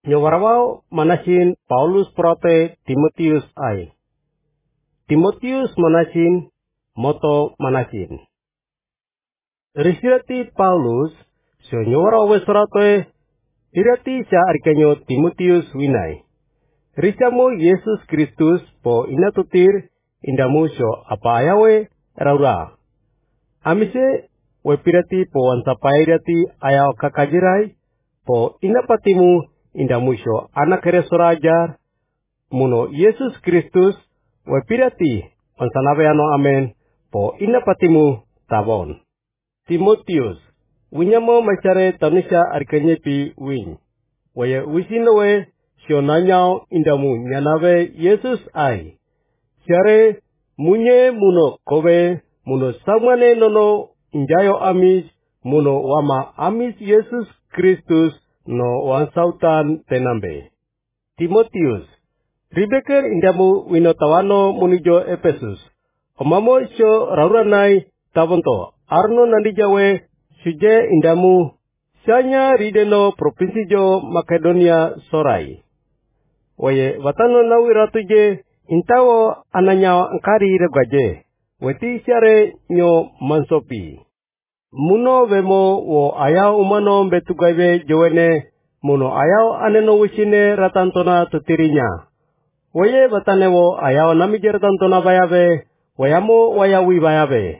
Nyawarawau manasin Paulus prote Timotius ai. Timotius manasin moto manasin. Risirati Paulus so nyawarawe surate irati sa arkanyo Timotius winai. Risamu Yesus Kristus po inatutir indamu so apa ayawe raura. Amise we pirati po ansapairati ayaw kakajirai po inapatimu indamu so anak resorajar muno Yesus Kristus we pirati ansanabe ano amen po inapatimu tabon. Timotius winyamo macare tanisha arkanyepi win. Waya wisinowe sio nanyao indamu nyanawe Yesus ai. Siare munye muno kowe muno samane nono injayo amis muno wama amis Yesus Kristus no wansautan tenambe. Timotius ribeker indamu winotawano munijo Efesus. Omamo sio rauranai tabonto arno nandijawe suje indamu sianya rideno provinsi jo Makedonia sorai. Waye watano nawi ratuje intawo ananya angkari regaje. Weti siare nyo mansopi. Muno vemo wo ayaw umano betugaiwe jowene muno ayaw aneno wisine ratantona tutirinya. Waye watane wo ayaw namije ratantona bayawe wayamo wayawi bayawe.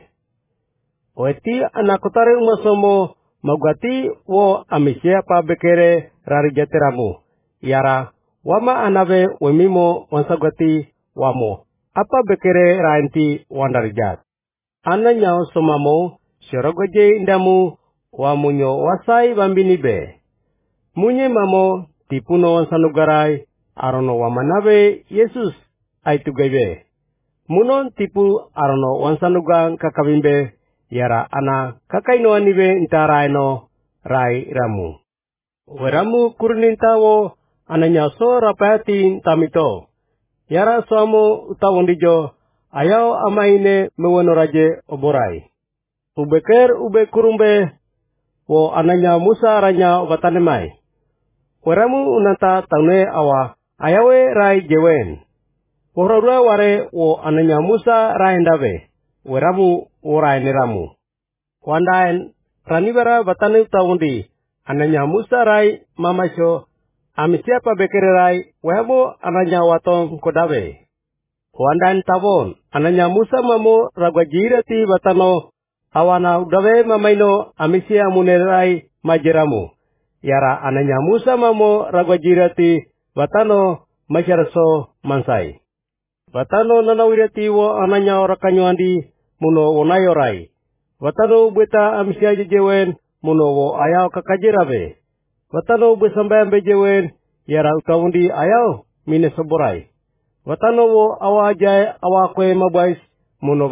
Weti anakotare umasomo magwati wo amisya pa bekere rari jateramu. Yara wama anabe wemimo wansagwati wamo. Apa bekere rainti wandarijat. Ananya somamo syorogoje indamu wamunyo wasai bambinibe. Munye mamo tipuno wansanugarai arono wamanabe Yesus aitugaibe. Munon tipu arono wansanugang kakabimbe. Yara ana kakainoanibe intaraino rai ramu. Weramu kurnintawo ananya so rapatin tamito. Yara suamo utawondijo ayaw amaine mewanoraje oborai. Ubeker ube kurumbe wo ananya Musa ranya watanemai. Weramu unanta taune awa ayawe rai jewen. Worora ware wo ananya Musa rai ndawe. Weramu urai neramu. Wandain ranibara batani utawundi ananya Musa rai mamasyo amisiapa bekere rai wemo ananya watong kodawe. Wandain tabon ananya Musa mamo ragwajirati batano awana udawe mamaino amisia munerai majeramu. Yara ananya Musa mamo ragwajirati batano masyaraso mansai. Batano nanawirati wo ananya orakanyoandi muno wonayo rai. Watano beta amisia jejewen muno wo ayaw kakajirabe. Watano besambayambe jewen yara utawundi ayaw mine soborai. Watano wo awa ajay awa kwe mabais muno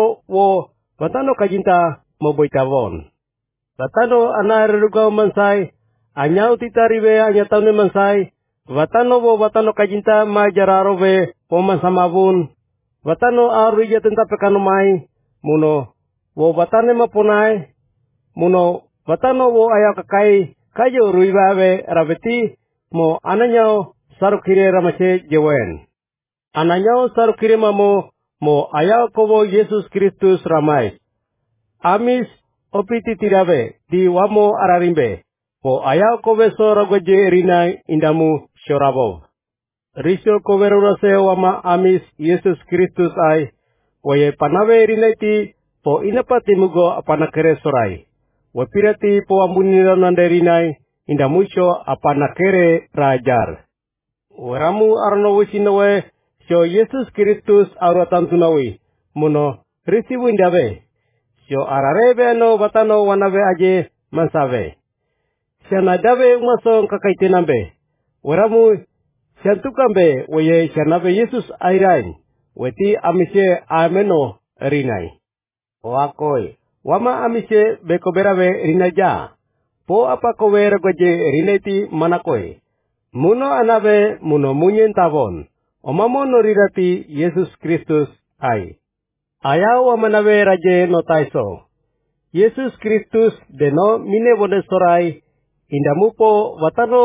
watano kajinta maboitawon. Watano anarerugaw mansai anyaw titaribe anyatawne mansai. Watano kajinta majararobe o mansamabun. Watano arwija tenta pekanumai muno wo batane mapunai muno batano wo ayaw kakai kayo ruibawe rabeti mo ananyaw sarukire ramase jewen. Ananyaw sarukire mamo mo ayaw kobo Yesus Kristus ramai. Amis opiti tirabe di wamo ararimbe. Po ayaw kobe soragwaje rinai indamu shorabo. Risyo kobe rurase wama amis Yesus Kristus ay. Waye panawe rinaiti po inapati mugo apanakere sorai. Wapirati po ambunira nanderinai indamusyo apanakere rajar. Weramu arno wisinawe syo Yesus Kristus auratan tunawi. Muno risibu indabe. Syo ararebe no batano wanabe aje mansabe. Sianadabe umasong kakaitinambe. Weramu siantukambe waye sianabe Yesus airain. Weti amise ameno rinai. Wakoi, wama amise bekoberawe rinaja. Po apa kowe regoje rinaiti manakoi. Muno anabe muno munyen tabon. Omamo norirati Yesus Kristus ai. Ayaw wamanawe raje no taiso. Yesus Kristus deno mine bode sorai. Indamu po watano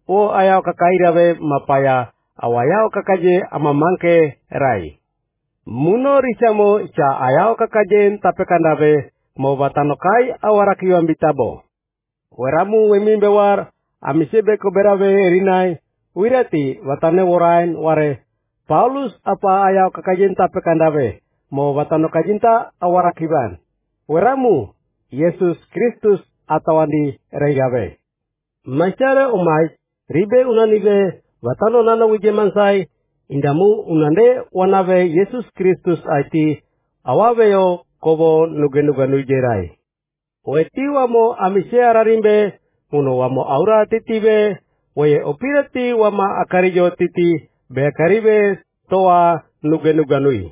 o ayao kakairawe mapaya awayao kakaje amamangke rai. Muno risamo cha ayao kakajen tapekandawe mo batanokai awarakiwan bitabo. Weramu wemimbe war amisebe koberawe rinai wirati watane worain ware Paulus apa ayao kakajen tapekandawe mo batanokajinta awarakiwan. Weramu Yesus Kristus atawandi reigawe. Masyara umay ribe unanibe watano nana wijemansai indamu unande wanawe Yesus Kristus aiti awaweyo kobo nugenuganujerai. Weti wamo amisea rarimbe uno wamo aura titibe waye opirati wama akarijo titi beakaribe toa nugenuganui.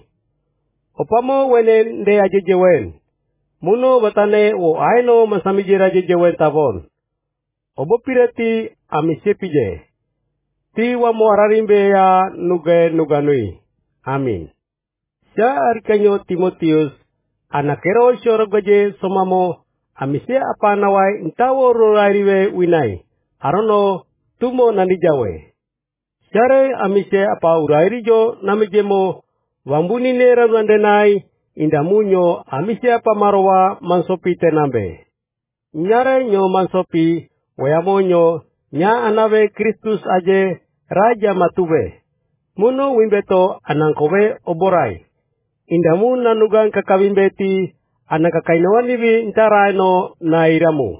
Opamo wene nde ajejewen muno batane wo aino masamijira ajejewen tabon. Obo pirati amisepije. Ti wamo ararimbe ya nugenuganui. Amin. Sya arikanyo Timotius anakero syorogoje somamo amise apa nawai intawo rorairiwe winai. Arono tumo nandijawe. Syare amise apa urairijo namijemo wambunine ranwandenai indamunyo amise apa marwa mansopi tenambe. Nyare nyo mansopi wayamonyo nya anawe Kristus aje raja matube. Muno wimbeto anangkowe oborai. Indamu nanugang kakawimbeti anakakainawaniwi intaraino nairamu.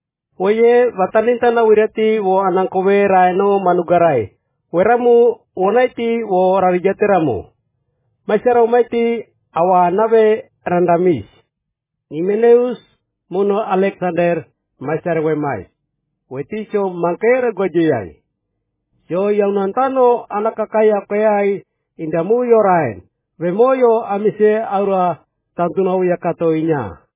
Oye wataninta na wirati wo anangkowe raino manugarai. Weramu wonaiti wo rarijateramu. Masyara umaiti awa nawe randamis. Nimeneus muno Alexander masyara wemais. Wetisyo mangkere gojeyai. Yo yang nantano anak kakaya kayai indamu yorain. Wemoyo amise aura tantunau yakatoinya.